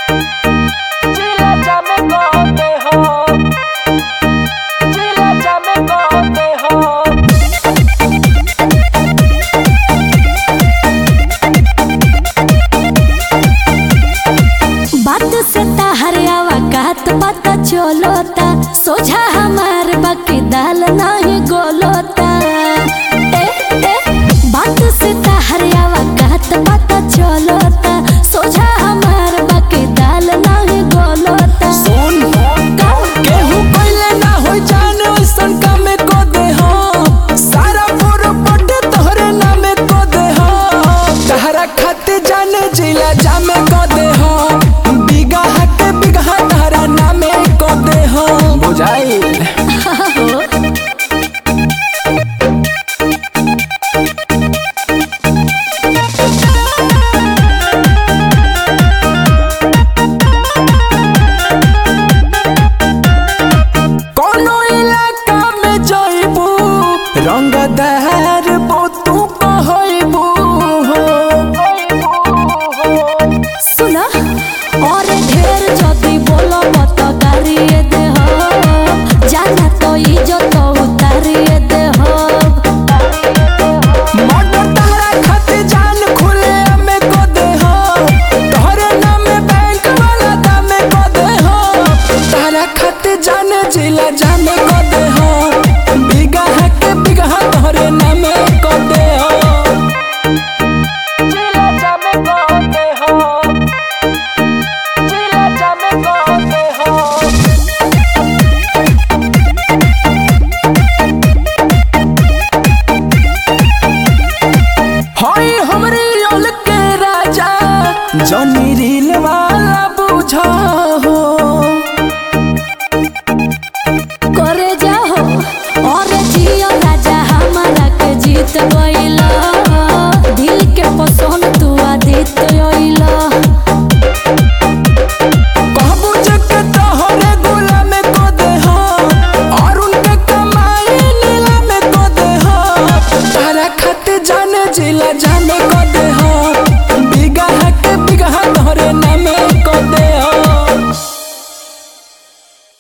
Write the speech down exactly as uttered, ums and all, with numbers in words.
जिला जामे कहते हो, जिला जामे कहते हो। बात से हरियावा कहत पता चलोता सोझा हमार बाकी दाल नहीं गोलोता। ए, ए, बात से हरियावा कहत पता चलोता सोझा हमार बाकी दाल नहीं गोलोता। सुन केहू पहले ना हो जाने वैसन कामे को दे हो, सारा पुरपट तोहरे नामे को दे हो। तहरा खाते जाने जिला जामे को दे हो, बिगहा के बिगहा तहरा नामे को दे हो। बुझाई रंगदार तू कहबू हो। सुना और ढेर जदी बोलो मत गारिए दे हो, जाना तो इज्जत उतारिए दे हो। मोटर तारा खाते जान खुले में को दे हो, तोहरे नाम बैंक वाला दामे को दे हो। तारा खाते जान जिला जामे को दे हो, बिगहा के बिगहा तोहरे नामे को दे हो। जिला जामे को दे हो, जिला जामे को दे हो। होई हमरी ओल के राजा जनी रील वाला बुझा हो। करे जाहो और जियो राजा हमारा के जीत गइला, दिल के पसंद तू आदित होइला। कहबू जग तोहरे गुलाम को दे हो, और उनके कमाई नीला में को दे हो। तारा खाते जाने जिला जाने को